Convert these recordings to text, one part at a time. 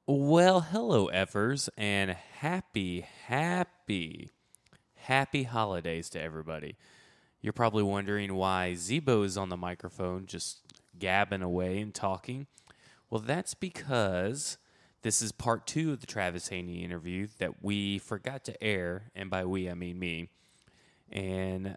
Well, hello, Evers, and happy holidays to everybody. You're probably wondering why Zebo is on the microphone just gabbing away and talking. Well, that's because this is part two of the Travis Haney interview that we forgot to air, and by we, I mean me. And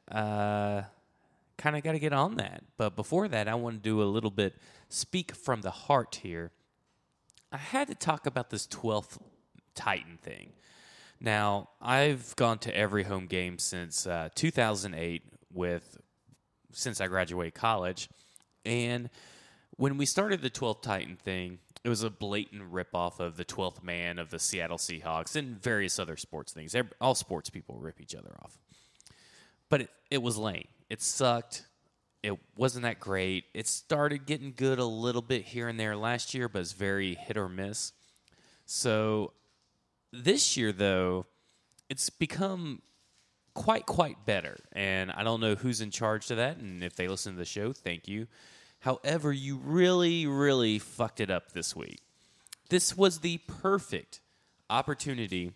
kind of got to get on that. But before that, I want to do a little bit speak from the heart here. I had to talk about this 12th Titan thing. Now, I've gone to every home game since 2008 since I graduated college. And when we started the 12th Titan thing, it was a blatant ripoff of the 12th man of the Seattle Seahawks and various other sports things. All sports people rip each other off. But it was lame. It sucked. It wasn't that great. It started getting good a little bit here and there last year, but it's very hit or miss. So this year, though, it's become quite better. And I don't know who's in charge of that. And if they listen to the show, thank you. However, you really fucked it up this week. This was the perfect opportunity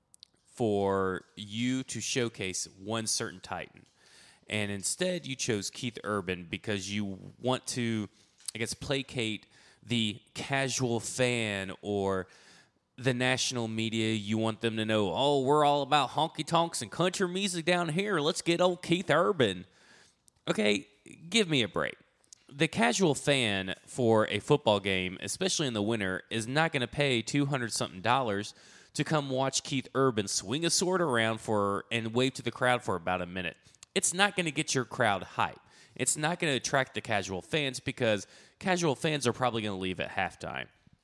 for you to showcase one certain Titan. And instead, you chose Keith Urban because you want to, I guess, placate the casual fan or the national media. You want them to know, oh, we're all about honky tonks and country music down here. Let's get old Keith Urban. Okay, give me a break. The casual fan for a football game, especially in the winter, is not going to pay $200-something to come watch Keith Urban swing a sword around and wave to the crowd for about a minute. It's not going to get your crowd hype. It's not going to attract the casual fans because casual fans are probably going to leave at halftime.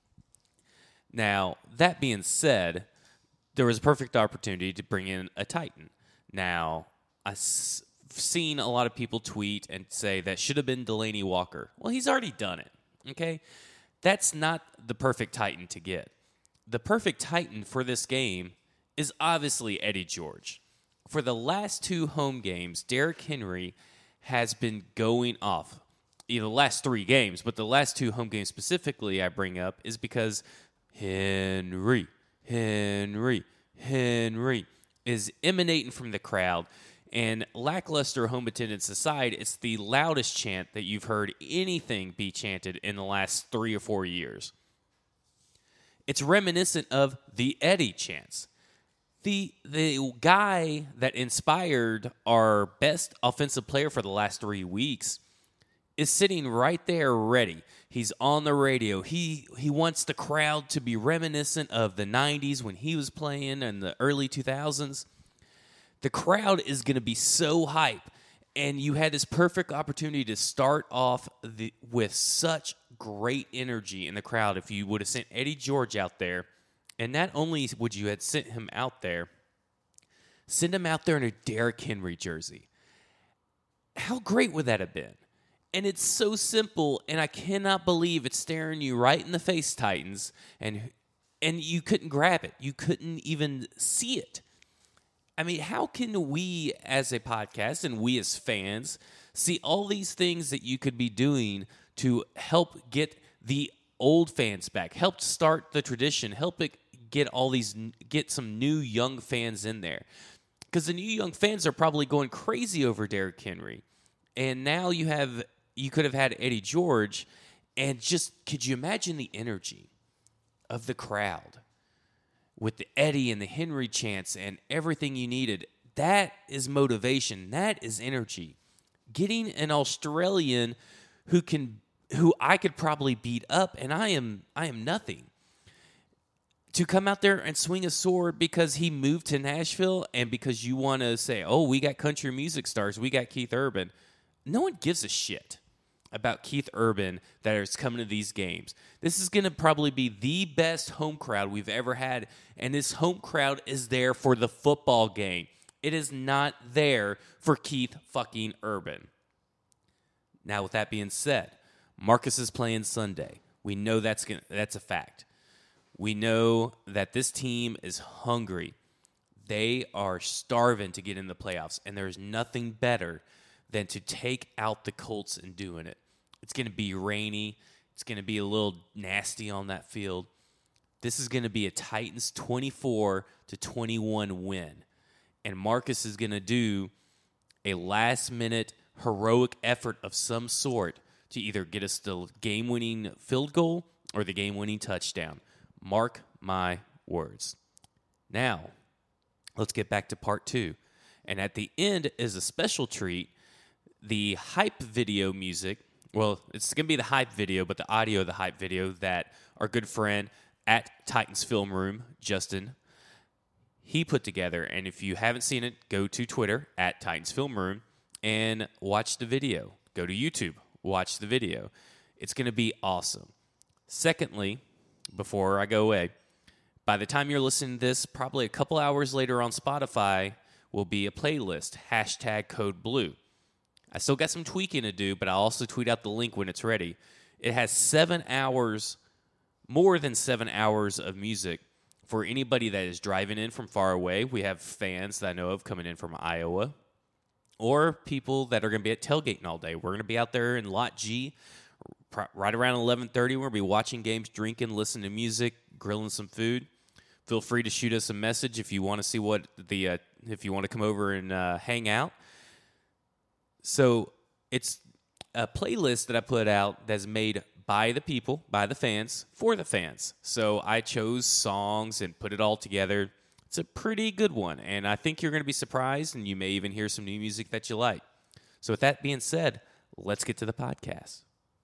Now, that being said, there was a perfect opportunity to bring in a Titan. Now, I've seen a lot of people tweet and say that should have been Delaney Walker. Well, he's already done it, okay? That's not the perfect Titan to get. The perfect Titan for this game is obviously Eddie George. For the last two home games, Derrick Henry has been going off. The last three games, but the last two home games specifically I bring up is because Henry is emanating from the crowd. And lackluster home attendance aside, it's the loudest chant that you've heard anything be chanted in the last 3 or 4 years. It's reminiscent of the Eddie chants. The guy that inspired our best offensive player for the last 3 weeks is sitting right there ready. He's on the radio. He wants the crowd to be reminiscent of the 90s when he was playing in the early 2000s. The crowd is going to be so hype, and you had this perfect opportunity to start off with such great energy in the crowd if you would have sent Eddie George out there. And not only would you have sent him out there, send him out there in a Derrick Henry jersey. How great would that have been? And it's so simple, and I cannot believe it's staring you right in the face, Titans, and you couldn't grab it. You couldn't even see it. I mean, how can we as a podcast and we as fans see all these things that you could be doing to help get the old fans back, help start the tradition, help it get some new young fans in there? Because the new young fans are probably going crazy over Derrick Henry. And now you could have had Eddie George, and just could you imagine the energy of the crowd with the Eddie and the Henry chants and everything you needed? That is motivation. That is energy. Getting an Australian who I could probably beat up, and I am nothing, to come out there and swing a sword because he moved to Nashville and because you want to say, oh, we got country music stars, we got Keith Urban. No one gives a shit about Keith Urban that is coming to these games. This is going to probably be the best home crowd we've ever had, and this home crowd is there for the football game. It is not there for Keith fucking Urban. Now, with that being said, Marcus is playing Sunday. We know that's a fact. We know that this team is hungry. They are starving to get in the playoffs, and there's nothing better than to take out the Colts and doing it. It's going to be rainy. It's going to be a little nasty on that field. This is going to be a Titans 24-21 win. And Marcus is going to do a last-minute heroic effort of some sort to either get us the game-winning field goal or the game-winning touchdown. Mark my words. Now, let's get back to part 2. And at the end is a special treat. The hype video music, well, it's going to be the hype video, but the audio of the hype video that our good friend at Titans Film Room, Justin, he put together. And if you haven't seen it, go to Twitter at Titans Film Room and watch the video. Go to YouTube, watch the video. It's going to be awesome. Secondly, before I go away, by the time you're listening to this, probably a couple hours later on Spotify will be a playlist, #CodeBlue. I still got some tweaking to do, but I'll also tweet out the link when it's ready. It has 7 hours, more than 7 hours of music for anybody that is driving in from far away. We have fans that I know of coming in from Iowa, or people that are going to be at tailgating all day. We're going to be out there in Lot G right around 11:30. We're going to be watching games, drinking, listening to music, grilling some food. Feel free to shoot us a message if you want to see what if you want to come over and hang out. So it's a playlist that I put out that's made by the people, by the fans, for the fans. So I chose songs and put it all together. It's a pretty good one, and I think you're going to be surprised, and you may even hear some new music that you like. So with that being said, let's get to the podcast.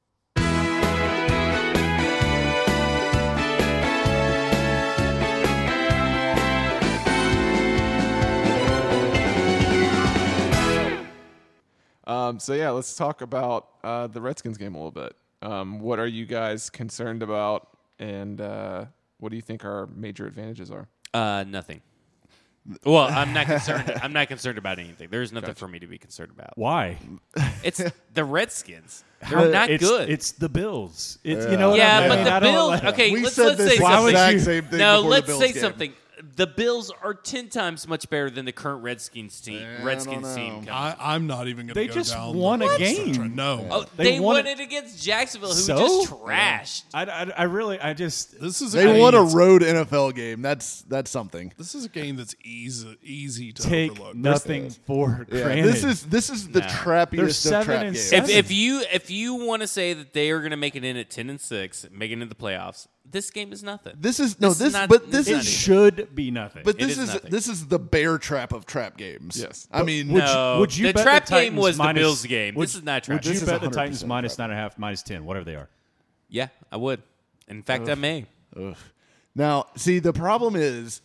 So yeah, let's talk about the Redskins game a little bit. What are you guys concerned about, and what do you think our major advantages are? Nothing. Well, I'm not concerned. I'm not concerned about anything. There's nothing for me to be concerned about. Why? It's the Redskins. They're not good. It's the Bills. You know what yeah, I mean? but the I don't Bills. like- Okay, We let's said say this something. exact same thing No, before let's the Bills say game. something. The Bills are 10 times much better than the current Redskins team. I Redskins don't team. know. I'm not even going to They go just down. won a the game. trend. No. Oh, They they won won it- it against Jacksonville, who So? just trashed. I just This is They a won game a that's- road NFL game. That's something. This is a game that's easy to take overlook. nothing for Yeah, granted. this is the No. trappiest They're of 7 trap and games. 7. If you want to say that they are going to make it in at 10-6, make it into the playoffs, this game is nothing. This is not- this not it even. should be nothing. but It this is is nothing. this is the bear trap of trap games. Yes. I mean, would you the bet trap the game Titans was the minus- Bills game. Would, This is not trap. Would you This is bet the 100% Titans minus trap. 9.5, minus 10, whatever they are? Yeah, I would. In fact, I may. now see the problem is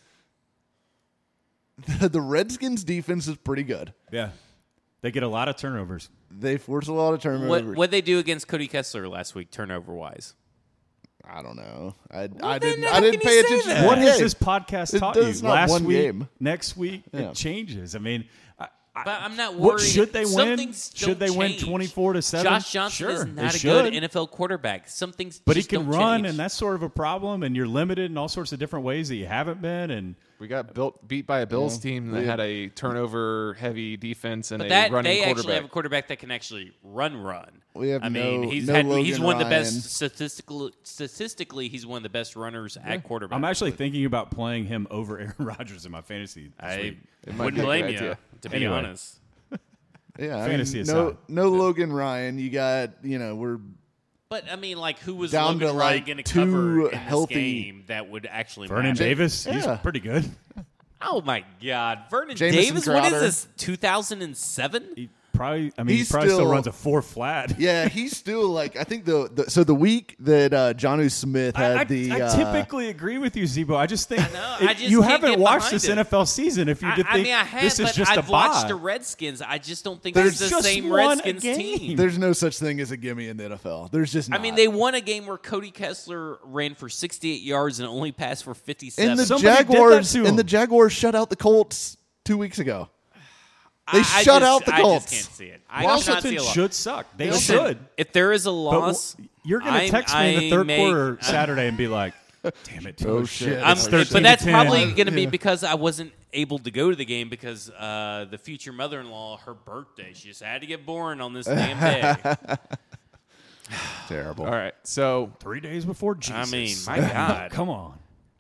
the Redskins defense is pretty good. Yeah, they get a lot of turnovers. They force a lot of turnovers. What they do against Cody Kessler last week, turnover wise? I don't know. I then didn't how pay can you say attention. that? to What the has game. this podcast It taught does you? not Last one week, game. next week, Yeah. it changes. I mean, But I'm not worried. what should they win? Something's Should they don't win change. 24-7? Josh Johnson Sure, is they not a should. good NFL quarterback. Some things, But he just can don't run, change. and that's sort of a problem. And you're limited in all sorts of different ways that you haven't been. And We got beat by a Bills team that had a turnover-heavy defense and But a that running they actually quarterback. have a quarterback that can actually run. We have I mean, no- he's no had Logan he's one of the Ryan. best statistically. He's one of the best runners at quarterback. I'm actually thinking about playing him over Aaron Rodgers in my fantasy. this I week. It might wouldn't be a good blame you, idea. to be Anyway. honest. Yeah, I Fantasy mean, aside. no Logan Ryan. You got we're But I mean, like, who was Down Logan to, Ryan like, going to two cover in healthy- this game that would actually Vernon matter? Davis, he's Yeah. pretty good. Oh my God, Vernon Jamison Davis! What is Crowder. this? 2007? He probably, I mean, He's he probably still still- runs a 4 flat. yeah. He's still like I think the week that Jonnu Smith had I the typically agree with you, Zebo. I just think know. I just you can't haven't get watched behind this it. NFL season. If you I did think mean, I have, this is but just I've a watched bye. the Redskins. I just don't think There's it's the just same won a Redskins game. team. there's no such thing as a gimme in the NFL. There's just I not. mean, they won a game where Cody Kessler ran for 68 yards and only passed for 57. and the Somebody did that Jaguars to and him. the Jaguars shut out the Colts 2 weeks ago. They I shut just- out the I Colts. just can't see it. I cannot Washington see a lot. should suck. They Listen, should. If there is a But loss, you're going to I'm- text me in the I third make- quarter Saturday and be like, "Damn it! Oh, shit. I'm, It's but that's 13-10. probably going to be Yeah. because I wasn't able to go to the game because the future mother-in-law, her birthday, she just had to get born on this damn day. Terrible. All right, so 3 days before Jesus." I mean, my God. Come on.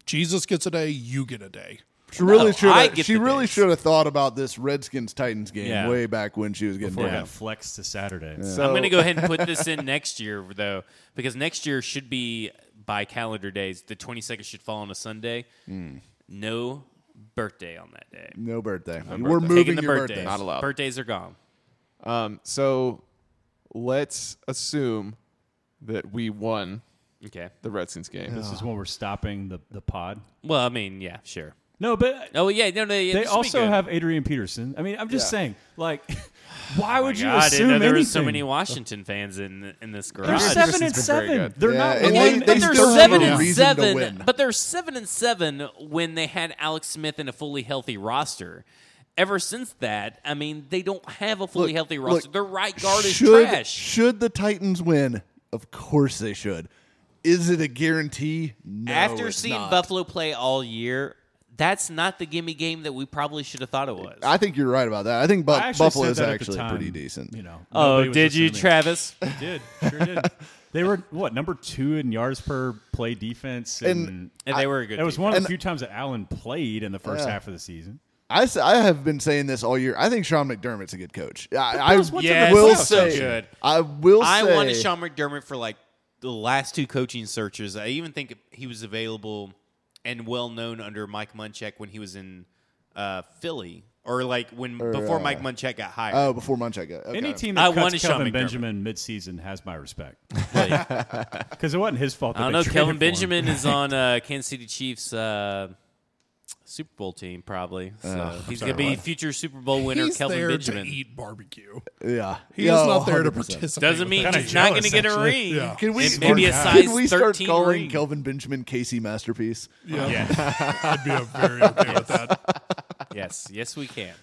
Jesus gets a day, you get a day. She really No, should. I get She the really days. should have thought about this Redskins-Titans game Yeah. way back when she was getting Before it down. got flexed to Saturday. So, I'm going to go ahead and put this in next year, though, because next year should be by calendar days. The 22nd should fall on a Sunday. No birthday on that day. No birthday. birthday. We're Taking moving the your birthdays. birthday. Not allowed. Birthdays are gone. So let's assume that we won Okay. the Redskins game. This is when we're stopping the pod. Well, I mean, yeah, sure. No, but Oh, yeah. No, yeah, they this should be also good. have Adrian Peterson. I mean, I'm just Yeah. saying, like, why would you God, I didn't assume know there anything? was so many Washington fans in this They're garage. Peterson's 7-7. been very good. They're Yeah, not and winning. they But they're still have seven a and reason to seven. win. But they're 7-7 when they had Alex Smith in a fully healthy roster. Ever since that, I mean, they don't have a fully healthy roster. Their right guard is trash. Should the Titans win? Of course they should. Is it a guarantee? No, After it's seeing not. Buffalo play all year, that's not the gimme game that we probably should have thought it was. I think you're right about that. I think I actually Buffalo said is that at the actually time, pretty decent. You know. Oh, nobody was did you, listening to me. Travis? Did sure did. They were what number 2 in yards per play defense, and And they were a good. it was team. one of the and- few times that Allen played in the first Yeah. half of the season. I have been saying this all year. I think Sean McDermott's a good coach. I Bills went to the Yes, will he's so say, good. I will say, I wanted Sean McDermott for like the last 2 coaching searches. I even think he was available and well known under Mike Munchak when he was in Philly, or like before Mike Munchak got hired. Oh, before Munchak got okay. Any team I that wanted cuts Sean Kelvin McDermott. Benjamin midseason has my respect because it wasn't his fault. That I don't they know. traded Kelvin for him. Benjamin is on Kansas City Chiefs Super Bowl team probably. So he's going to be future Super Bowl winner. He's Kelvin there Benjamin to eat barbecue. Yeah, He Yeah, is not there to 100%. participate. doesn't mean Kinda he's not going to jealous, get a actually. ring. Yeah. Can we And maybe a size can we start 13 calling ring. Kelvin Benjamin Casey Masterpiece? Yeah. I'd be very okay with that. Yes, we can.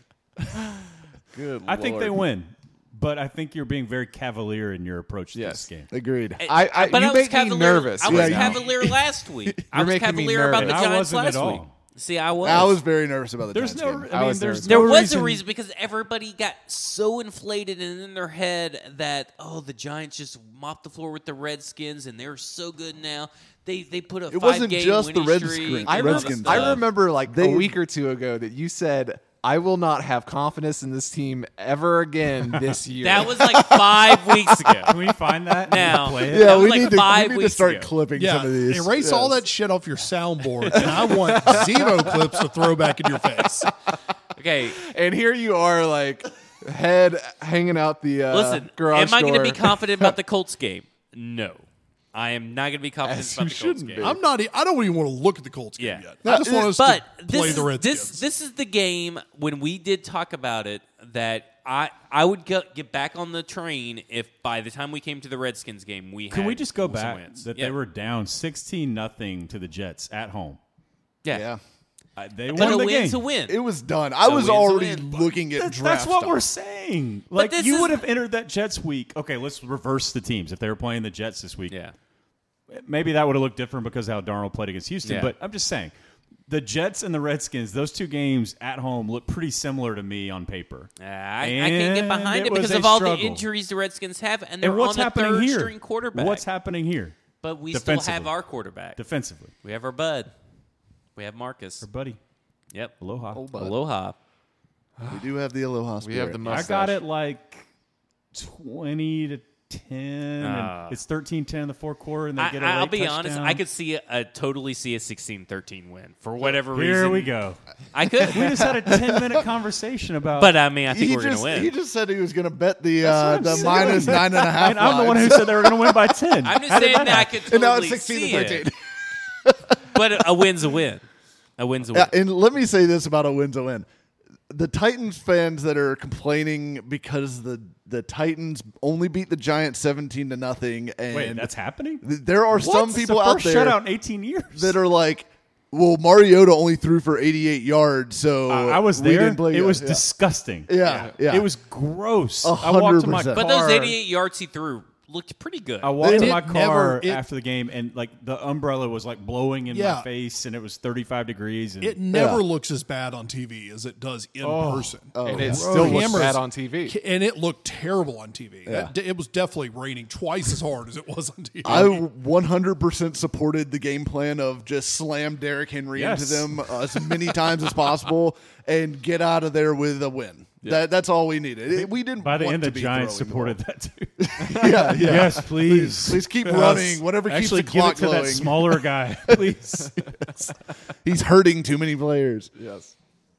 Good I think they Lord. win, but I think you're being very cavalier in your approach to Yes. this game. Agreed. But you I was make me cavalier, nervous I was right now. cavalier last week. I You're was making me cavalier about the nervous. And I Giants wasn't last at all. week. See, I was. I was very nervous about the There's Giants no. game. I I mean, was there's nervous. no There was reason. a reason because everybody got so inflated and in their head that the Giants just mopped the floor with the Redskins and they're so good now. They put a It wasn't 5-game just the winning Redskins. streak. I, and all Redskins. this I stuff. remember like They- a week or two ago that you said, I will not have confidence in this team ever again this year. That was like 5 weeks ago. Can we find that? and Now. play it? Yeah, That was we like need to 5 we need to weeks start ago. clipping Yeah, some of these. erase all Yes. that shit off your soundboard, and I want Zemo clips to throw back in your face. Okay, and here you are, like head hanging out the listen. garage Am I going to door. be confident about the Colts game? No, I am not going to be confident As about you the Colts shouldn't game. be. I'm not. I don't even want to look at the Colts game Yeah. yet. I just want us But to play the Redskins. this is the game when we did talk about it that I would get back on the train if by the time we came to the Redskins game we had Can we just go some back wins. that Yeah. they were down 16-0 to the Jets at home? yeah. They But won a the win's game. a win. It was done. I A was win's a already win. looking at That's draft what stock. we're saying. Like this you is- would have entered that Jets week. Okay, let's reverse the teams. If they were playing the Jets this week, Yeah. maybe that would have looked different because of how Darnold played against Houston. Yeah. But I'm just saying, the Jets and the Redskins, those 2 games at home look pretty similar to me on paper. I can't get behind And it it was because a of all the struggle. injuries the Redskins have, and they're And what's on a happening here? third-string quarterback. What's happening here? But we still have defensively? our quarterback. Defensively, We have our bud. We have Marcus. our buddy. Yep. Aloha. bud. Aloha. We do have the Aloha we spirit. have the I mustache. got it like 20-10. Ah. and it's 13-10 in the fourth quarter, and they get a I'll late be honest. touchdown. I could totally see a 16-13 win for whatever reason. Here we go. I could. We just had a 10-minute conversation about. But I mean, I think He we're going just to win. he just said he was going to bet the That's what I'm minus saying. 9.5. and I'm the one who lines. said they were going to win by 10. I'm just How did saying that I happen? could And now totally it's 16 see to 13. it. But a win's a win. A win's a win. Yeah, and let me say this about a win's a win. The Titans fans that are complaining because the Titans only beat the Giants 17-0, and Wait, that's happening? there are some It's people the out first there shutout in 18 years. that are like, well, Mariota only threw for 88 yards, so I was we there. didn't play It yet. was disgusting. disgusting. Yeah. It was gross. I walked to my 100%. But car. those 88 yards he threw looked pretty good. I walked to It my car never- after the game, and like the umbrella was like blowing in Yeah. my face, and it was 35 degrees. And It never looks as bad on TV as it does in person. and it Bro, still looks cameras- bad on TV. And it looked terrible on TV. It was definitely raining twice as hard as it was on TV. I 100% supported the game plan of just slam Derrick Henry Yes. into them as many times as possible and get out of there with a win. That's all we needed. We didn't. by the want end, to the be Giants throwing the supported that too. ball. Yeah, yeah. Yes, please. Please keep running. Whatever Actually, keeps the give clock it to going. that smaller guy, please. He's hurting too many players. Yes.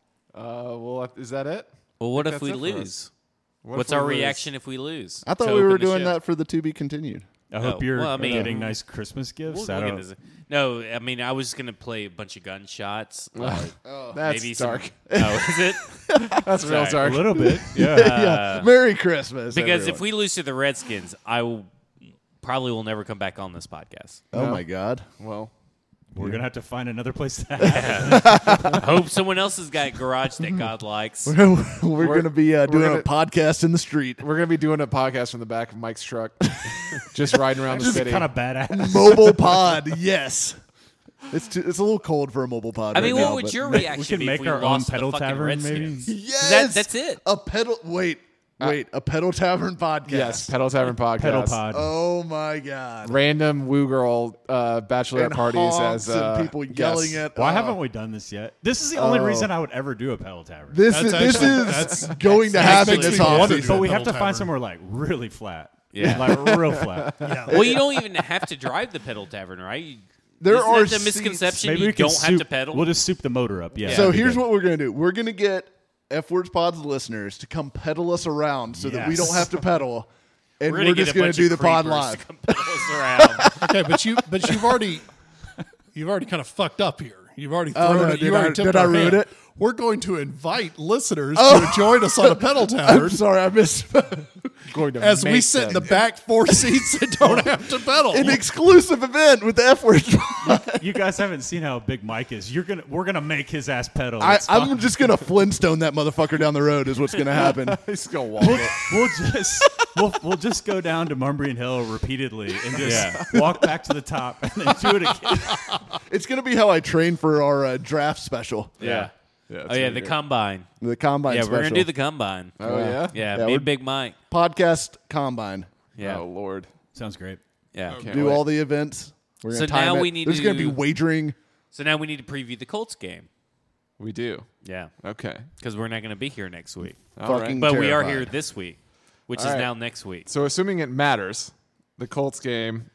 Well, is that it? well, what think if we that's it for us. lose? What What's if we our lose? reaction if we lose? I thought To we were open the doing show? that for the to be continued. I hope you're well, I mean- getting nice Christmas gifts. We'll I get don't- this. No, I mean I was gonna play a bunch of gunshots. That's maybe dark. Oh, is it? That's real Sorry. dark. a little bit. Yeah. Yeah. Merry Christmas. Because if everyone. we lose to the Redskins, probably will never come back on this podcast. Oh No. my God. Well, We're going to have to find another place to have it. Hope someone else has got a garage that God likes. We're going to be doing gonna- a podcast in the street. we're gonna be doing a podcast from the back of Mike's truck, just riding around the city. kind of badass. Mobile pod, yes. It's a little cold for a mobile pod. I mean, right what now, would but- your We reaction can be make if we our own lost to pedal the fucking tavern, maybe. Redskins? Yes, that's it. A pedal. Wait, a pedal tavern podcast. Yes, Pedal Tavern podcast. Pedal pod. Oh my God. Random woo girl bachelorette And parties honks as and people yelling yes. at. Why haven't we done this yet? This is the only reason I would ever do a pedal tavern. This That's is actually- this is that's- going to happen makes this me want to offseason. do But we Pedal have to tavern. find somewhere like really flat. Yeah. Like real flat. Well, you don't even have to drive the pedal tavern, right? There Isn't are that the seats- misconception Maybe you we can don't have to pedal. We'll just soup the motor up. Yeah. So that'd be here's good. what we're going to do. We're going to get F Words Pod's listeners to come pedal us around so that we Yes. don't have to pedal. And gonna we're get just a going bunch to do of the pod creepers live. to come pedal us around. Okay, but you've already kind of fucked up here. You've already Oh, thrown no, it. You already tipped did I our ruin hand. it? We're going to invite listeners to join us on a pedal I'm tavern sorry, I missed Going to as we make sit in the them. back four seats and don't have to pedal. an exclusive event with the F Words. You guys haven't seen how big Mike is. We're gonna make his ass pedal. It's fine. I'm just going to Flintstone that motherfucker down the road is what's going to happen. He's gonna walk it. We'll just go down to Mumbrian Hill repeatedly and just walk back to the top and then do it again. It's going to be how I train for our draft special, Yeah. Yeah, Oh yeah, the combine. the combine Yeah, special. we're gonna do the combine. Oh yeah. Yeah, Yeah, me we're- and Big Mike. podcast combine. Yeah, Oh lord. Sounds great. yeah. Can't Do wait. all the events. We're So gonna time now it. we need There's to going to be do- wagering. So now we need to preview the Colts game. We do. Yeah, Okay. because we're not gonna be here next week, All Fucking right. but we are terrified. here this week, which All is right. now next week. So assuming it matters, the Colts game.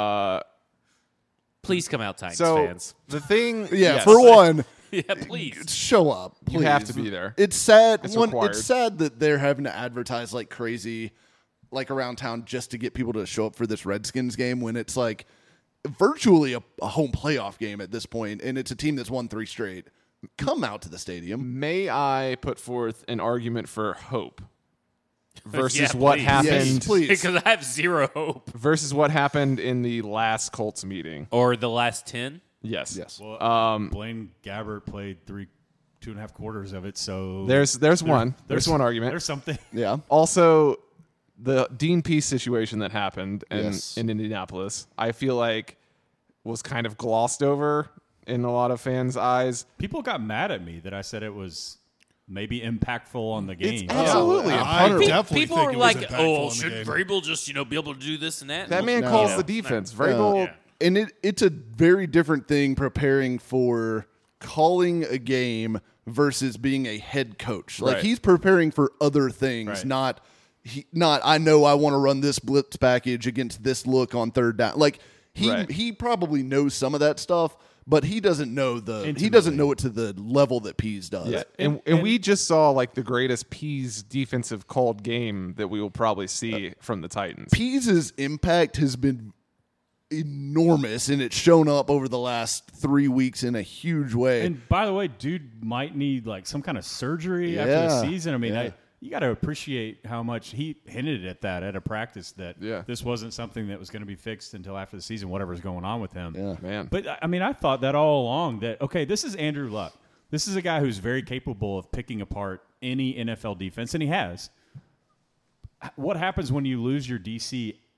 Please come out, Titans So fans. the thing. Yeah, yes, for one, Yeah, please. show up. Please. You have to be there. It's sad. It's One, required. it's sad that they're having to advertise like crazy, like around town, just to get people to show up for this Redskins game when it's like virtually a home playoff game at this point, and it's a team that's won 3 straight. Come out to the stadium. May I put forth an argument for hope versus Yeah, what please. happened? Yes, please. Because I have zero hope. Versus what happened in the last Colts meeting. Or the last 10. Yes. Yes. Well, Blaine Gabbert played 2.5 quarters of it, so There's one. There's one argument. There's something. Yeah. Also, the Dean Pease situation that happened Yes. in Indianapolis, I feel like was kind of glossed over in a lot of fans' eyes. People got mad at me that I said it was maybe impactful on the game. Absolutely. I 100%. definitely People think were it was like, impactful "Oh, in the should game. Vrabel just be able to do this and that?" That man No. calls Yeah. the defense. Vrabel, Yeah. And it's a very different thing preparing for calling a game versus being a head coach. Like Right. he's preparing for other things, Right. not I know I want to run this blitz package against this look on third down. Like Right. he probably knows some of that stuff, but he doesn't know Intimately. he doesn't know it to the level that Pease does. Yeah, and we just saw like the greatest Pease defensive called game that we will probably see from the Titans. Pease's impact has been enormous, and it's shown up over the last 3 weeks in a huge way. And by the way, dude might need like some kind of surgery after Yeah. the season. I mean, Yeah. you got to appreciate how much he hinted at that at a practice that Yeah. this wasn't something that was going to be fixed until after the season, whatever's going on with him. Yeah. Man. But I mean, I thought that all along that, okay, this is Andrew Luck. This is a guy who's very capable of picking apart any NFL defense, and he has. What happens when you lose your DC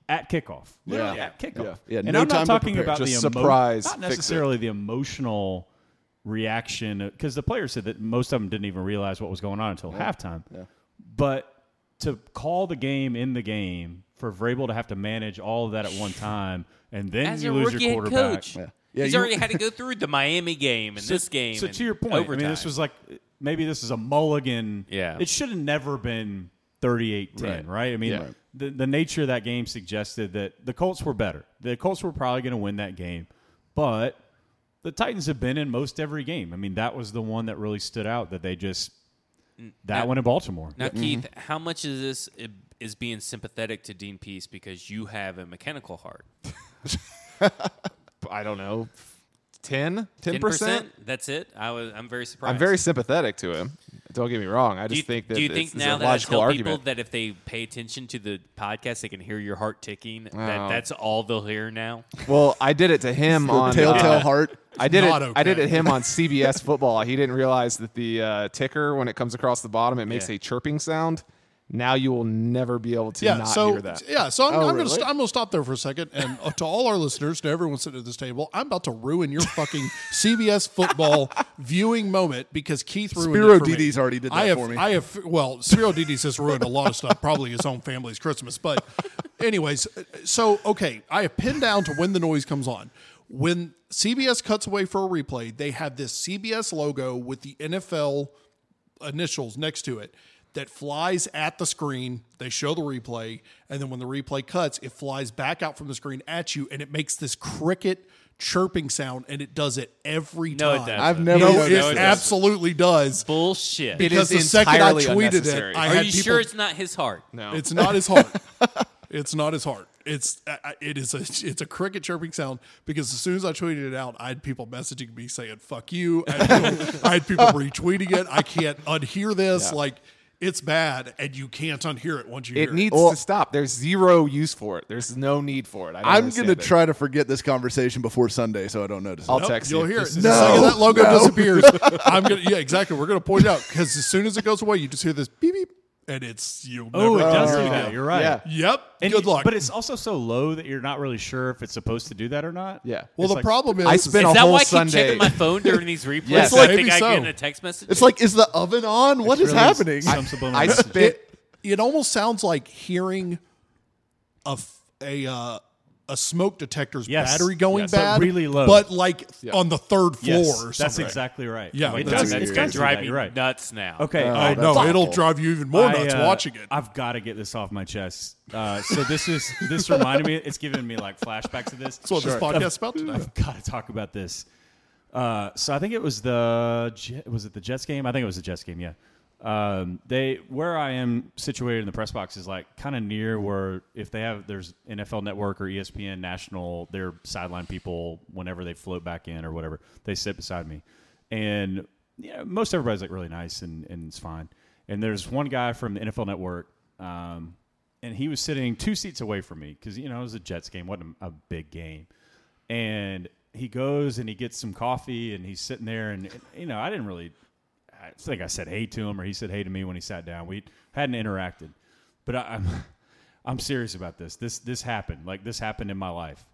at kickoff. Literally at kickoff. Yeah, and no I'm time not to talking prepare. about Just the surprise, not fix it. necessarily the emotional reaction, because the players said that most of them didn't even realize what was going on until halftime. Yeah. But to call the game in the game, for Vrabel to have to manage all of that at one time, and then As you a lose rookie your head quarterback. coach, Yeah, he's you- already had to go through the Miami game and this game. So and to your point, overtime. I mean, this was like maybe this is a mulligan. Yeah. It should have never been 38-10, right? I mean, Yeah. the nature of that game suggested that the Colts were better. The Colts were probably going to win that game, but the Titans have been in most every game. I mean, that was the one that really stood out, that they just that one in Baltimore. Now, Keith, how much of this is being sympathetic to Dean Pease because you have a mechanical heart? I don't know, 10%? 10%? That's it? I'm very surprised. I'm very sympathetic to him. Don't get me wrong. I just think that do you this think is now a that I logical tell argument. people that if they pay attention to the podcast, they can hear your heart ticking? That's all they'll hear now? Well, I did it to him on Telltale heart. I did Not it. okay. I did it him on CBS football. He didn't realize that the ticker, when it comes across the bottom, it makes Yeah. a chirping sound. Now you will never be able to Yeah, not so hear that. so I'm really? going to stop there for a second, and to all our listeners, to everyone sitting at this table, I'm about to ruin your fucking CBS football viewing moment because Keith ruined Spiro it for me. Didi's already did that for me. Spiro Didi's has ruined a lot of stuff, probably his own family's Christmas. But anyways, so okay, I have pinned down to when the noise comes on. When CBS cuts away for a replay, they have this CBS logo with the NFL initials next to it that flies at the screen. They show the replay, and then when the replay cuts, it flies back out from the screen at you, and it makes this cricket chirping sound, and it does it every time. No, it doesn't. I've never. No, noticed it it doesn't. absolutely does. Bullshit. Because is the second I entirely tweeted unnecessary. it, I Are had you people. sure it's not his heart? No, It's not his heart. It's not his heart. It's a cricket chirping sound because as soon as I tweeted it out, I had people messaging me saying "fuck you." I had people retweeting it. I can't unhear this. Yeah. Like it's bad, and you can't unhear it once you hear it it. needs to stop. There's zero use for it. There's no need for it. I don't I'm understand going to it. try to forget this conversation before Sunday so I don't notice I'll it. text You'll you. hear it. This The is- second that logo disappears, I'm gonna. Yeah, exactly. We're gonna point it out because as soon as it goes away, you just hear this beep beep, and you'll Oh, never it does hear do it that. again. You're right. Yeah. Yep. And Good luck. But it's also so low that you're not really sure if it's supposed to do that or not. Yeah. well, It's the like- problem is I spent Is a that whole why I keep Sunday. checking my phone during these replays? Yes. So I Maybe think I so. get a text message? It's like, is the oven on? What is really happening? some subliminal I message. spent. it almost sounds like hearing a smoke detector's Yes. battery going Yes. But bad, really low. but like on the third floor Yes, or something. that's exactly right. Yeah, it that's does. weird. It's It's going going to to drive me You're right. nuts now. Okay. Oh no, it'll drive you even more nuts watching it. I've got to get this off my chest. So this reminded me. It's giving me like flashbacks of this. That's what this podcast is about today. I've got to talk about this. So I think it was the Jets game? I think it was the Jets game. Yeah. Where I am situated in the press box is like kind of near where if there's NFL Network or ESPN National, their sideline people whenever they float back in or whatever, they sit beside me, and most everybody's like really nice and it's fine. And there's one guy from the NFL Network, and he was sitting 2 seats away from me because it was a Jets game, wasn't a big game, and he goes and he gets some coffee and he's sitting there and I didn't really. I think I said hey to him, or he said hey to me when he sat down. We hadn't interacted, but I'm serious about this. This happened. Like this happened in my life.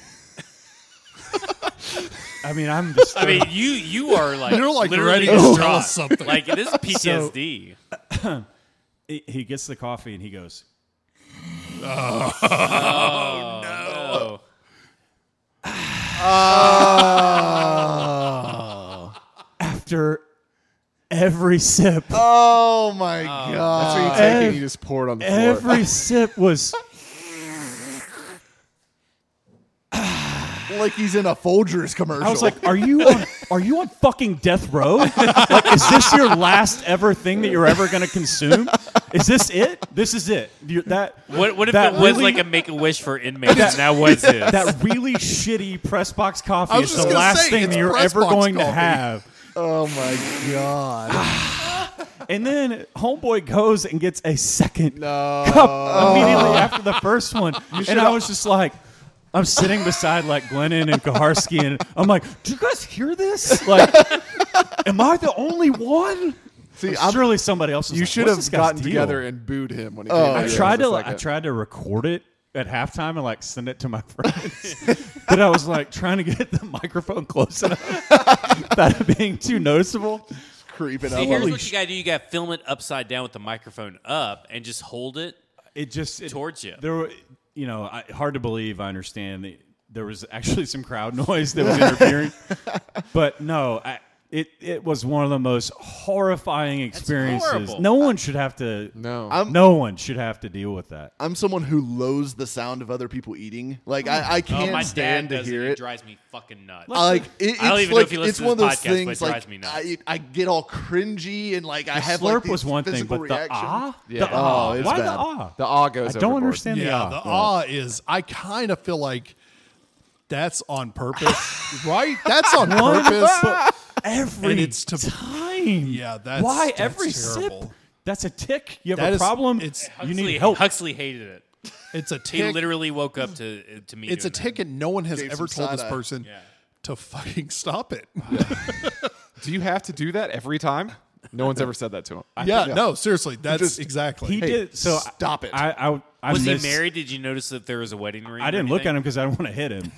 I mean, you are like You're like literally ready to tell distraught. us something. Like this is PTSD. he gets the coffee and he goes, Oh. after every sip, Oh my god! That's what you take and you just pour it on the floor. every sip was. Like he's in a Folgers commercial. I was like, "Are you on fucking death row? Like, is this your last ever thing that you're ever going to consume? Is this it? This is it? What if that it was really- like a Make-A-Wish for inmates and that was it? That really shitty press box coffee I was is just the gonna last say, thing it's that you're press ever box going to coffee. have." oh my god! And then homeboy goes and gets a second No. cup immediately after the first one, and I was just like. I'm sitting beside like Glennon and Kaharski, and I'm like, "Do you guys hear this? Like, am I the only one? See, Surely somebody else." Was You like, should "What's have this guy's gotten deal?" together and booed him when he came Oh, in. I tried to record it, at halftime and like send it to my friends. But I was like trying to get the microphone close enough without it being too noticeable. Creeping See, up. here's on what you got to do. You got to film it upside down with the microphone up and just hold it. Towards you. There were, hard to believe. I understand that there was actually some crowd noise that was interfering, but no, it was one of the most horrifying experiences. horrible. No one should have to. No. No one should have to deal with that. I'm someone who loathes the sound of other people eating. Like I can't my stand dad to does hear it. It it. drives me fucking nuts. It's I don't even know like if he listens it's to one of this those podcast, but it things. drives Like me nuts. I get all cringy and like I have Slurp like these was one thing, physical but the reaction. ah, Yeah. the ah, Oh, it's why bad. the ah? The awe goes I don't overboard. understand the Yeah, ah. the awe is. I kind of feel like that's on purpose, right? That's on purpose. Every And it's to- time. Yeah, that's why that's every terrible. sip. That's a tick. You have That a is- problem. it's- You need help. Huxley hated it. It's a He tick. literally woke up to me. It's a doing that. tick, and no one has Gave ever some told this side-eye. person to fucking stop it. Do you have to do that every time? No one's ever said that to him. No, seriously, that's exactly. He did. So stop it. I Was he missed- married? Did you notice that there was a wedding ring? I or didn't look at anything? him because I didn't want to hit him.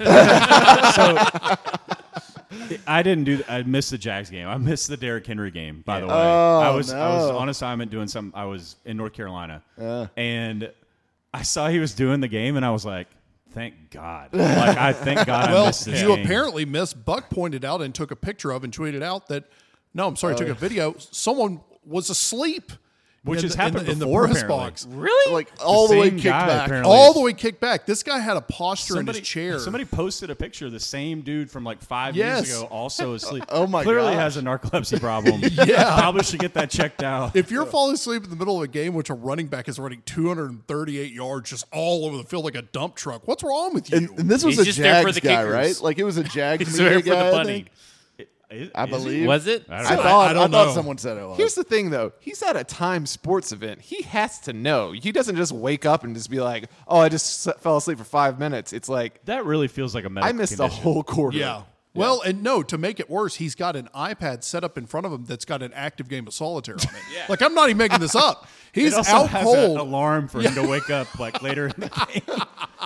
So I didn't do. I missed the Jags game. I missed the Derrick Henry game. By the way, I was on assignment doing some. I was in North Carolina, and I saw he was doing the game, and I was like, "Thank God!" Like I thank God I Well, missed this you game. apparently missed. Buck pointed out and took a picture of and tweeted out that. No, I'm sorry, took a video. Someone was asleep, Which in has the- happened in the before, press apparently. box. Really? like all the way same kicked guy, back. apparently. All the way kicked back. This guy had a posture in his chair. Somebody posted a picture of the same dude from like 5 Yes. years ago, also asleep. Oh my Clearly gosh. has a narcolepsy problem. Yeah. Probably should get that checked out. If you're falling asleep in the middle of a game, which a running back is running 238 yards just all over the field like a dump truck, what's wrong with you? And this was He's a just there for Jags the guy, kickers. right? Like it was a Jags He's media there for guy. the I bunny. think. Is I he? believe. Was it? I I don't know. thought don't I thought know. someone said it was. Here's the thing, though. He's at a Times Sports event. He has to know. He doesn't just wake up and just be like, "Oh, I just fell asleep for 5 minutes." It's like That really feels like a medical I missed the condition. whole quarter. Yeah. Well, and no, to make it worse, he's got an iPad set up in front of him that's got an active game of solitaire on it. Like, I'm not even making this up. He's It also out has cold. an alarm for him to wake up like later in the game.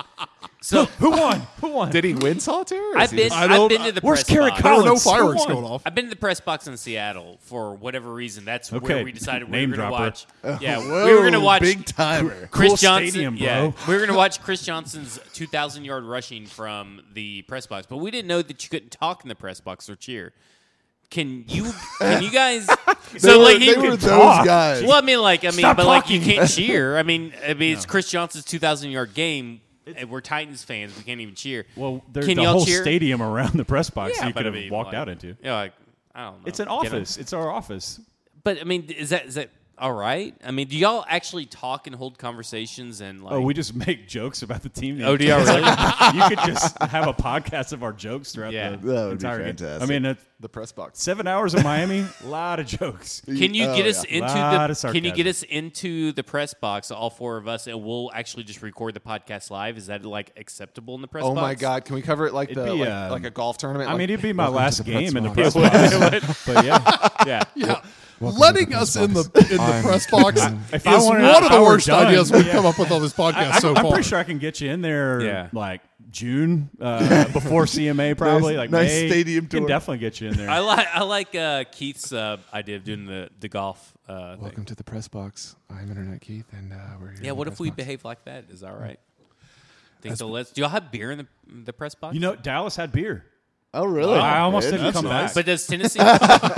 So Who won? Who won? Did he win solitaire? or is I've he been. just- I've been to the Where's press Kerry box. there were no Collins? Who fireworks won? going off. I've been to the press box in Seattle for whatever reason. That's where Okay, we decided we name were going to dropper. watch. Yeah, Whoa, we were going to watch big timer. Chris Cool Johnson. stadium, bro. Yeah, we were going to watch Chris Johnson's 2,000-yard rushing from the press box, but we didn't know that you couldn't talk in the press box or cheer. Can you guys? They were, like they you were could those talk. guys. Well, I mean, but Stop like you talking. can't cheer. I mean, it's Chris Johnson's 2,000-yard game. And we're Titans fans. We can't even cheer. Well, there's Can the y'all whole cheer? stadium around the press box Yeah, you but could I have mean, walked like- out into. Yeah, like I don't know. It's an Get 'em? office. It's our office. But I mean, is that all right? I mean, do y'all actually talk and hold conversations and like? Oh, we just make jokes about the team. Oh, do y'all really? You could just have a podcast of our jokes throughout Yeah. the That would be entire game. fantastic. I mean, the press box? 7 hours in Miami, a lot of jokes. Can you get us yeah. into Lot the? of Can you get sarcasm. us into the press box, all four of us, and we'll actually just record the podcast live? Is that like acceptable in the press Oh box? my God! Can we cover it like It'd the be, like a golf tournament? I Like, mean, it'd be my welcome to last the press game in the box. press box. But yeah. Yeah. Letting us in the press box If is I wanted- one of if the I were worst done, ideas we've yeah. come up with on this podcast so I'm far. pretty sure I can get you in there Yeah. like June before CMA probably. Like nice May. stadium Can tour. definitely get you in there. I like Keith's idea of doing the golf thing. Welcome to the press box. I'm Internet Keith, and we're here. Yeah. in What the if press we box. behave like that? Is that all right? Think so. Let's. Do y'all have beer in the press box? You know, Dallas had beer. Oh, really? I almost Good. didn't come nice. back. But does Tennessee? they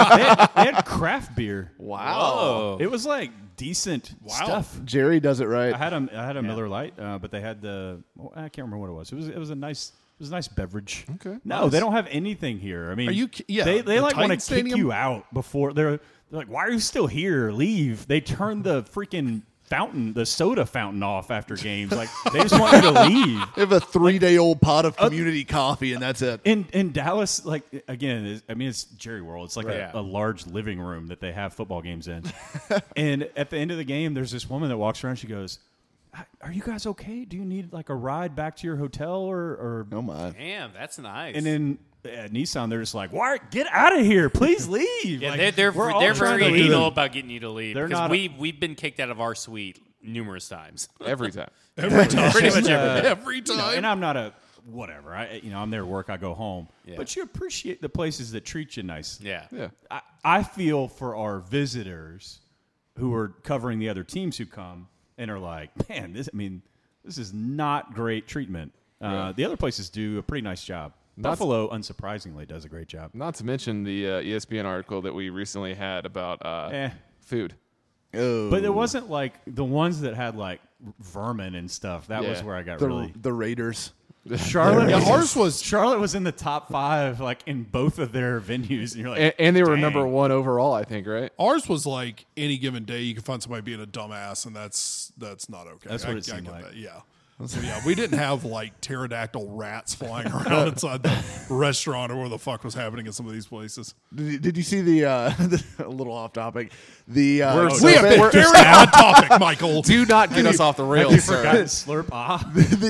had craft beer. Wow. Whoa. It was like decent stuff. Jerry does it right. I had a Miller Lite, but they had I can't remember what it was. It was a nice beverage. Okay. No, Nice. they don't have anything here. I mean, Are you- yeah, they the like want to Titan kick Stadium? you out before they're like, why are you still here? Leave. They turn the freaking fountain, the soda fountain off after games. Like they just want you to leave. They have a 3-day-old pot of community coffee, and that's it. In Dallas, like again, it's Jerry World. It's like Right. a large living room that they have football games in. And at the end of the game, there's this woman that walks around. She goes, "Are you guys okay? Do you need like a ride back to your hotel or?" Oh my! Damn, that's nice. And then at Nissan, they're just like, "Why? Get out of here! Please leave!" Yeah, Like, they're we're all they're trying very to leave. anal about getting you to leave. They're Because not- we've been kicked out of our suite numerous times. every time. Every time. Pretty much every day. Every time. You know, and I'm not a whatever. I'm there to work. I go home. Yeah. But you appreciate the places that treat you nice. Yeah. Yeah. I feel for our visitors who are covering the other teams who come and are like, man, this is not great treatment. The other places do a pretty nice job. Buffalo, unsurprisingly, does a great job. Not to mention the ESPN article that we recently had about food. Oh. But it wasn't like the ones that had like vermin and stuff. That was where I got really. the Raiders. Charlotte, Yeah, ours was Charlotte was in the top 5, like in both of their venues, and you're like, And they were dang. number 1 overall, I think, right? Ours was like any given day you can find somebody being a dumbass, and that's not okay. That's what I it seemed get like. that. Yeah. So, yeah, we didn't have like pterodactyl rats flying around inside the restaurant or what the fuck was happening in some of these places. Did you see the a little off topic? The We have been very on topic, Michael. Do not get us off the rails, sir. forgotten slurp ah.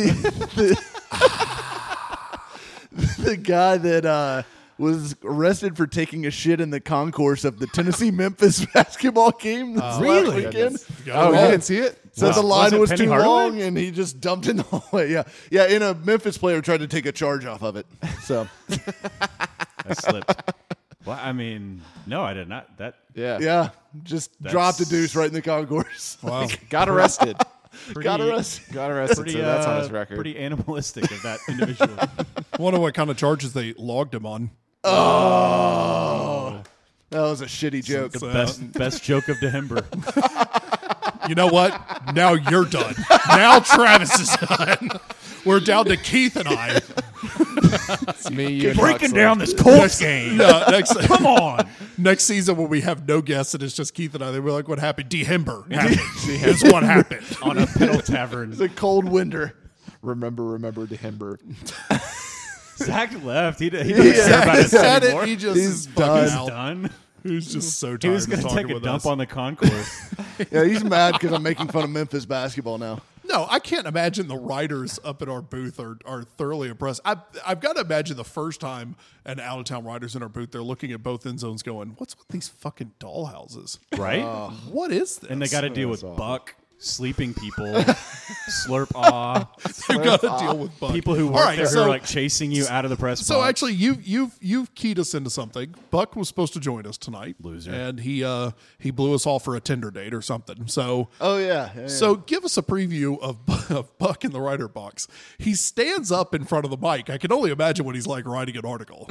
the guy that was arrested for taking a shit in the concourse of the Tennessee-Memphis basketball game this last Really? weekend. Oh, you didn't see it? So the Was line it was Penny too Hardaway? long, and he just dumped in the hallway. Yeah. And a Memphis player tried to take a charge off of it. So I slipped. Well, I mean, no, I did not. That yeah, just dropped a deuce right in the concourse. Wow. Got arrested. Got arrested. Got arrested, pretty, so that's on his record. pretty animalistic of that individual. Wonder what kind of charges they logged him on. Oh, that was a shitty joke. So, best joke of December. you know what? Now you're done. Now Travis is done. We're down to Keith and I. It's me, you, and Breaking Huxley. down this Colts game. Come on. Next season when we have no guests and it's just Keith and I, they were like, "What happened? Dehember happened. Is what happened." On a pedal tavern. It's a cold winter. Remember to Hember. Zach left. He didn't care about it Said it. anymore. He just He's is fucking done. out. Done. He's just so He tired was of going to talking take a with dump us. on the concourse. Yeah, he's mad because I'm making fun of Memphis basketball now. No, I can't imagine the writers up at our booth are thoroughly impressed. I've got to imagine the first time an out of town writer's in our booth, they're looking at both end zones, going, "What's with these fucking dollhouses? Right? What is this?" and they got to deal with Buck, sleeping people, slurp awe, you got to deal with Buck. people who All work right, there who so- are like chasing you out of the press So box. actually, you've keyed us into something. Buck was supposed to join us tonight, Loser. and he blew us all for a Tinder date or something. So Oh yeah. So give us a preview of Buck in the writer box. He stands up in front of the mic. I can only imagine what he's like writing an article.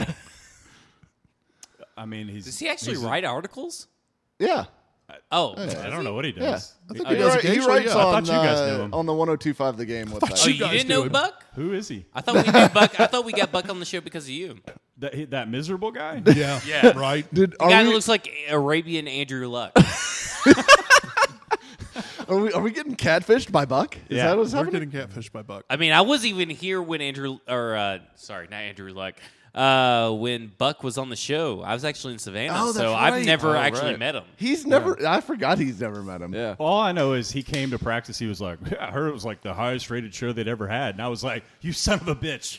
I mean, Does he actually write articles? Yeah. Oh, I don't know what he Yeah. does. I think he does he occasionally, writes yeah. I on, thought you guys knew him. on the 102.5 The Game website. Oh, you you guys didn't do know it. Buck? Who is he? I thought we knew Buck. I thought we got Buck on the show because of you. That miserable guy? Yeah, Yeah. right. The Are guy we- that looks like Arabian Andrew Luck. Are we getting catfished by Buck? Is Yeah. that what's We're happening? getting catfished by Buck. I mean, I wasn't even here when sorry, not Andrew Luck. When Buck was on the show, I was actually in Savannah, Oh, that's so right. I've never Oh, actually right. met him. He's never. I forgot he's never met him. Yeah. All I know is he came to practice. He was like, I heard it was like the highest rated show they'd ever had. And I was like, you son of a bitch.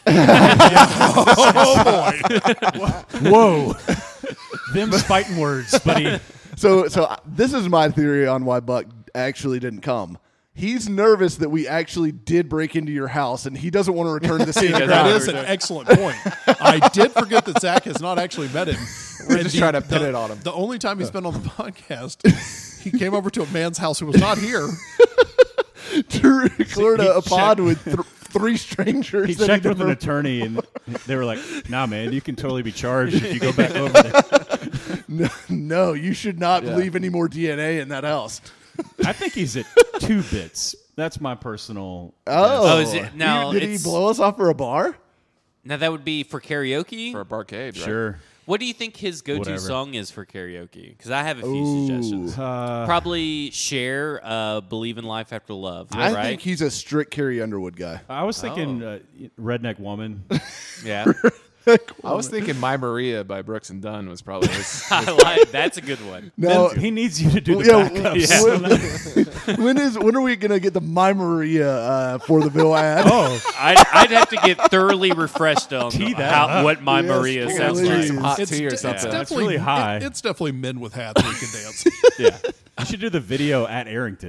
Oh boy! Whoa. Them's fighting words, buddy. So this is my theory on why Buck actually didn't come. He's nervous that we actually did break into your house, and he doesn't want to return to the scene. of That crime. is an excellent point. I did forget that Zach has not actually met him. We're just trying to pin it on him. The only time he's been on the podcast, he came over to a man's house who was not here. to record a pod with three strangers. He that checked with an never- attorney, and they were like, nah, man, you can totally be charged if you go back over there. No, you should not leave any more DNA in that house. I think he's at 2 bits. That's my personal. Oh, is it- now Did he it's- blow us off for a bar? Now that would be for karaoke. For a barcade, right? Sure. What do you think his go-to Whatever. song is for karaoke? Because I have a few suggestions. Probably Cher, "Believe in Life After Love." I right? think he's a strict Carrie Underwood guy. I was thinking Redneck Woman. yeah. I was thinking "My Maria" by Brooks and Dunn was probably his. I like that's a good one. No, He needs you to do the yeah, backups. when are we gonna get the My Maria for the Bill ad? Oh, I'd have to get thoroughly refreshed on that what My Yes, Maria please. sounds Drink like. some hot It's tea or de- something. It's That's definitely really high. It's definitely men with hats who can dance. yeah. You should do the video at Arrington.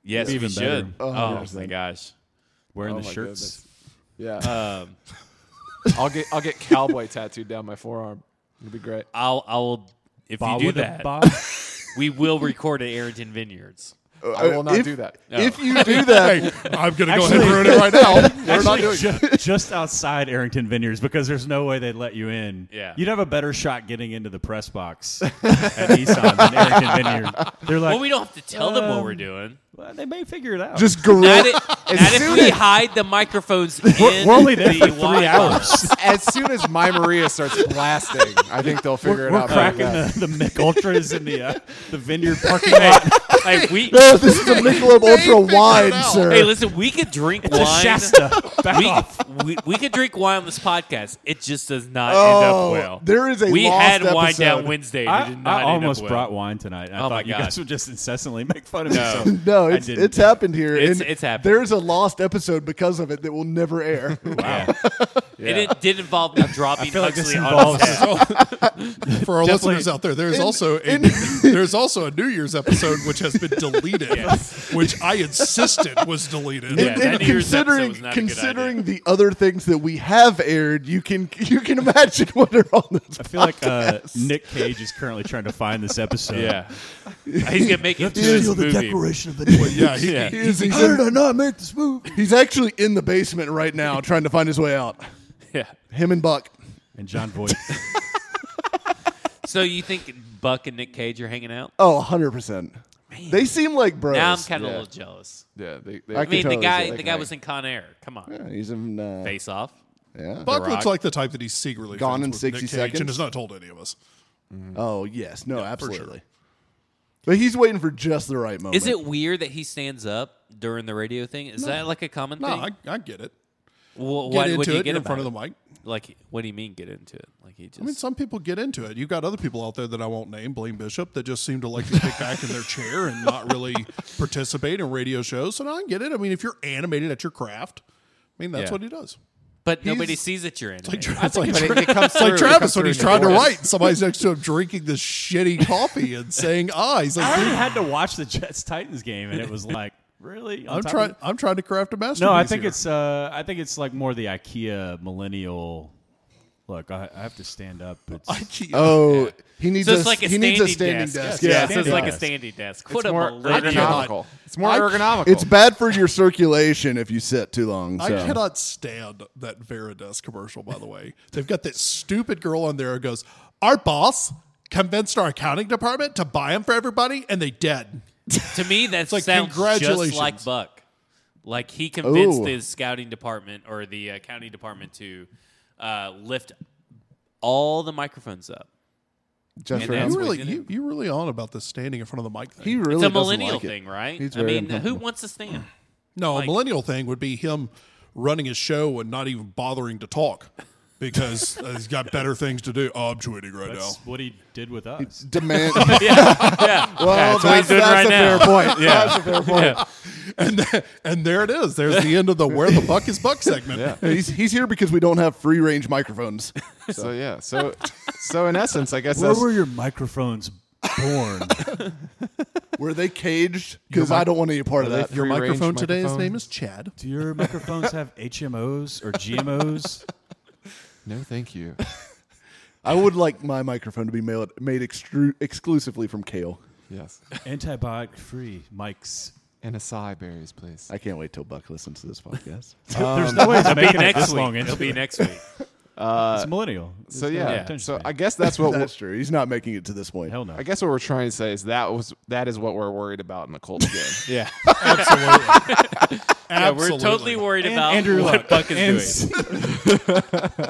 Yes, Even we better. should. Oh, my 100%. gosh. Wearing Oh the my shirts. goodness. Yeah. Um, I'll get cowboy tattooed down my forearm. It'll be great. I will. If Bob you with do a that, bob. we will record at Arrington Vineyards. I will not if, do that. If you do that, Hey, I'm going to go ahead and ruin it right now. We're not Actually, doing just outside Arrington Vineyards, because there's no way they'd let you in. Yeah. You'd have a better shot getting into the press box at Nissan than Arrington Vineyard. They're like, Well, we don't have to tell them what we're doing. well, they may figure it out. just Not, gorilla. not if we hide the microphones in we're only there the for 3 Wi-Fi. hours. As soon as My Maria starts blasting, I think they'll figure it We're out. cracking the Mick Ultras in the vineyard parking lot. Hey, we. No, this is a Michelob Ultra wine, out. sir. Hey, listen, we could drink It's a wine. Shasta. Back off. We could drink wine on this podcast. It just does not Oh, end up well. there is a we lost had wine episode. down Wednesday. And it I did not end almost up well. brought wine tonight. I Oh, my thought you God. guys would just incessantly make fun of me. No. So No, I it's didn't. it's happened here. It's- and it's happened. There's a lost episode because of it that will never air. Wow. It did involve me dropping I feel like this Huxley on his involves. head. For our Definitely. listeners out there, there's also a New Year's episode which has been deleted, which I insisted was deleted. Yeah, that And New Year's episode considering was not a good considering the other things that we have aired, you can imagine what are on this. I feel like Nick Cage is currently trying to find this episode. Yeah, he's gonna make it to his movie. of the Yeah, Yeah. He's How did I not make this movie? He's actually in the basement right now trying to find his way out. Yeah. Him and Buck. And John Voight. So you think Buck and Nick Cage are hanging out? Oh, 100%. They seem like bros. Now I'm kind of Yeah. a little jealous. Yeah, they I I can mean, totally see the it. guy was in Con Air. Come on, Yeah, he's in Face Off. yeah. Buck The looks Rock. like the type that he's secretly Gone friends in with 60 Nick Cage and seconds? has not told any of us. Oh, yes. No, for absolutely. sure. But he's waiting for just the right moment. Is it weird that he stands up during the radio thing? Is that like a common No, thing? I get it. What Get would into you it. get You're in front of about the mic. it? Like, what do you mean get into it? Like he just. I mean, some people get into it. You've got other people out there that I won't name, Blaine Bishop, that just seem to like to kick back in their chair and not really participate in radio shows. So no, I get it. I mean, if you're animated at your craft, I mean, that's Yeah. what he does. but nobody he's- sees that you're in. It's like, it. it's like, But it comes it's like through- it Travis comes when through he's in your trying to voice. write. Somebody's next to him drinking this shitty coffee and saying, he's I like, already dude, had to watch the Jets Titans game, and it was like, really? On top of I'm trying to craft a masterpiece. No, I think here. it's like more the IKEA millennial. Look, I have to stand up. It's, IKEA. Oh, he needs So a it's like a he needs a standing standing desk. Yeah, Yeah, so it's standing like a desk. standing desk. It's What a more millennial. ergonomical. It's more I- ergonomical. It's bad for your circulation if you sit too long. I So. cannot stand that Veridesk commercial, by the way. They've got that stupid girl on there who goes, our boss convinced our accounting department to buy them for everybody, and they did. To me, that like, sounds just congratulations. like Buck. Like he convinced Ooh. his scouting department or the accounting department to lift all the microphones up. Just And for that's him. what- You really on about this standing in front of the mic thing. He really It's a doesn't millennial like it. thing, right? He's I very mean, who uncomfortable. wants to stand? No, Like- a millennial thing would be him running his show and not even bothering to talk because he's got better things to do. Oh, I'm tweeting right that's now. what he did with us. Demand. Yeah. Well, That's what he's doing that's right a now. fair point. That's a fair point. And there it is. There's the end of the Where the Buck is Buck segment. Yeah. He's here because we don't have free range microphones. So yeah. So in essence, I guess Where that's were your microphones born? Were they caged? Because I don't want any part of Are they that. Your Free-range microphone today, his microphone? name is Chad. Do your microphones have HMOs or GMOs? no, thank you. I would like my microphone to be made exclusively from kale. Yes, Antibiotic-free mics. and acai berries, please. I can't wait till Buck listens to this podcast. There's no way it's It'll be making it next this week. long It'll into be it. next week. It's a millennial. So There's no yeah. attention So span. I guess that's what That's true. He's not making it to this point. Hell no. I guess what we're trying to say is that is what we're worried about in the Colts game. Yeah. Absolutely. Yeah, we're totally worried And about Andrew what Luck. Buck is And doing.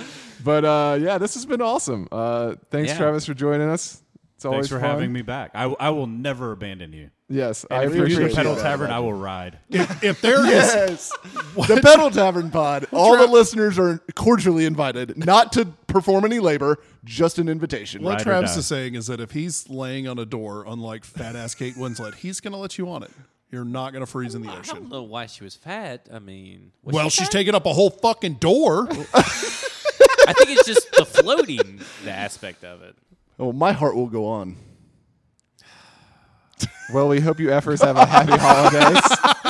But yeah, this has been awesome. Thanks, Yeah. Travis, for joining us. It's always Thanks for fun. having me back. I will never abandon you. Yes, I If you do appreciate the pedal that. tavern, I will ride. If there is Yes. The Pedal Tavern Pod. All the listeners are cordially invited, not to perform any labor, just an invitation. what Ride or Travis die. is saying is that if he's laying on a door, unlike fat ass Kate Winslet, he's going to let you on it. You're not going to freeze in the I don't ocean. know why she was fat. I mean, was Well, she she's fat? taking up a whole fucking door. I think it's just the floating the aspect of it. Oh, my heart will go on. Well, we hope you effers have a happy holidays.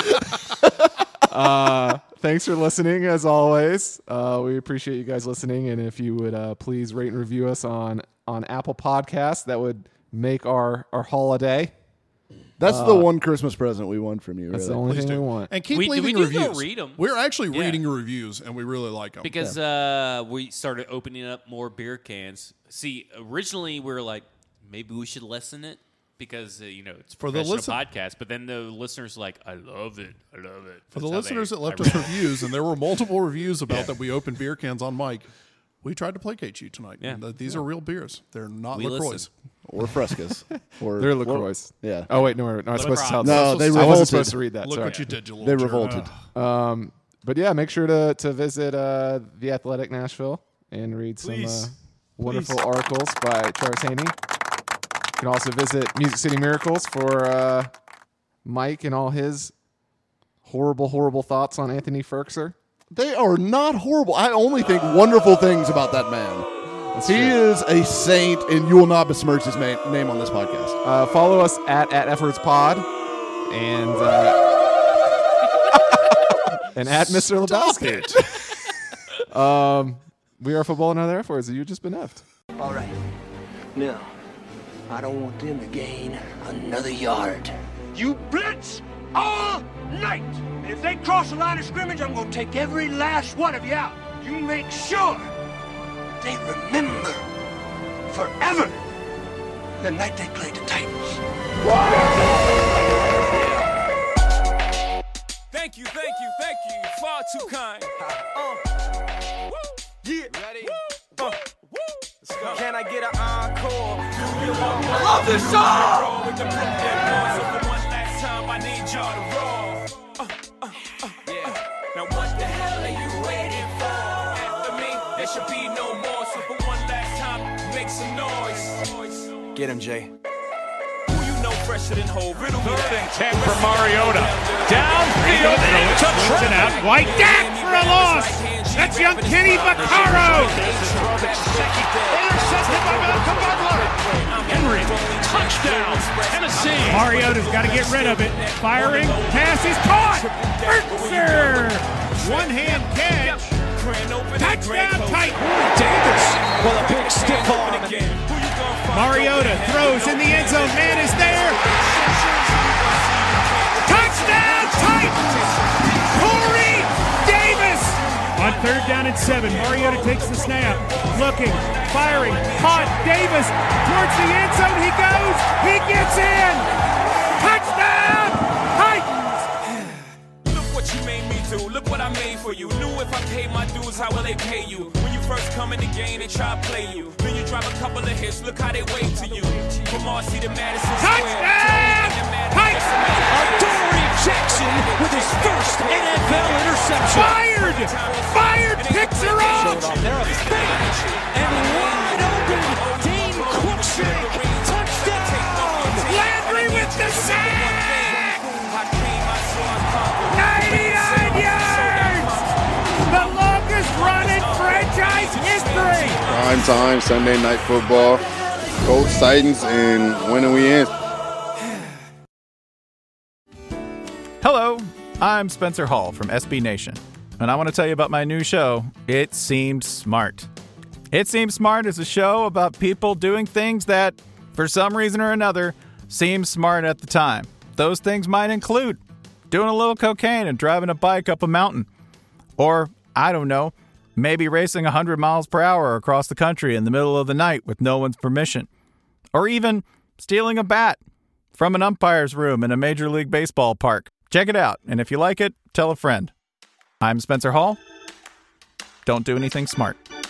Thanks for listening, as always. We appreciate you guys listening, and if you would please rate and review us on Apple Podcasts, that would make our holiday. That's the one Christmas present we won from you. That's really. the only Please thing do. we want. And keep We leaving do reviews. go read 'em. We're actually Yeah. reading reviews, and we really like them. Because we started opening up more beer cans. See, originally we were like, maybe we should lessen it because it's For the professional podcast. But then the listeners are like, I love it. For That's the how listeners they- that left us reviews, and there were multiple reviews about that we opened beer cans on mic, we tried to placate you tonight. Yeah. And these are real beers. They're not We LaCroix. listen. Or Frescas. Or They're LaCroix. Yeah. Oh, wait, no, we're not supposed to tell No, them. they I revolted. wasn't supposed to read that. Look Sorry. what you did, you little They jerk. revolted. But yeah, make sure to visit The Athletic Nashville and read some Please. wonderful articles by Charles Haney. You can also visit Music City Miracles for Mike and all his horrible, horrible thoughts on Anthony Ferkser. They are not horrible. I only think wonderful things about that man. He is a saint, and you will not besmirch his name on this podcast. Follow us at EffortsPod and and at Mr. Lebowski. We are Football and Other Efforts. You've just been effed. All right. Now, I don't want them to gain another yard. You blitz all night. And if they cross the line of scrimmage, I'm going to take every last one of you out. You make sure they remember forever the night they played the Titans. Thank you. Far too kind. Yeah. Ready? Can I get an encore? I love this song! With the Brooklyn boys, so for one last time, I need y'all to roll. Now what the hell are you waiting for? After me, there should be no more. So for one last time, make some noise. Get him, Jay. Who you know fresher than whole? Riddle me that. 10 for Mariota. Downfield into Trent out. White Dak for a loss. That's young Kenny Vaccaro. Intercepted by Malcolm Butler. Henry, touchdown, Tennessee. Mariota's got to get rid of it. Firing, pass is caught. Ertzer, one-hand catch. Touchdown, Titans. Davis with a big stiff arm. Mariota throws in the end zone. Man is there. Touchdown, Titans. Corey Davis. On 3rd down and 7, Mariota takes the snap. Looking, firing, caught. Davis towards the end zone. He goes. He gets in. Touchdown, Titans. Look what you made me do. Look what I made for you. Knew if I paid my dues, how will they pay you? When you first come in the game, they try to play you. Then you drive a couple of hits. Look how they wave to you. From Marcy to Madison Square. Touchdown! Adoree Jackson with his first NFL interception. Fired. Picks her off. And wide open, Dean Cruikshank. Touchdown. Landry with the sack. 99 yards. The longest run in franchise history. Prime time, Sunday night football. Colts, Titans, and when are we in? Hello, I'm Spencer Hall from SB Nation, and I want to tell you about my new show, It Seemed Smart. It Seemed Smart is a show about people doing things that, for some reason or another, seem smart at the time. Those things might include doing a little cocaine and driving a bike up a mountain. Or, I don't know, maybe racing 100 miles per hour across the country in the middle of the night with no one's permission. Or even stealing a bat from an umpire's room in a Major League Baseball park. Check it out, and if you like it, tell a friend. I'm Spencer Hall. Don't do anything smart.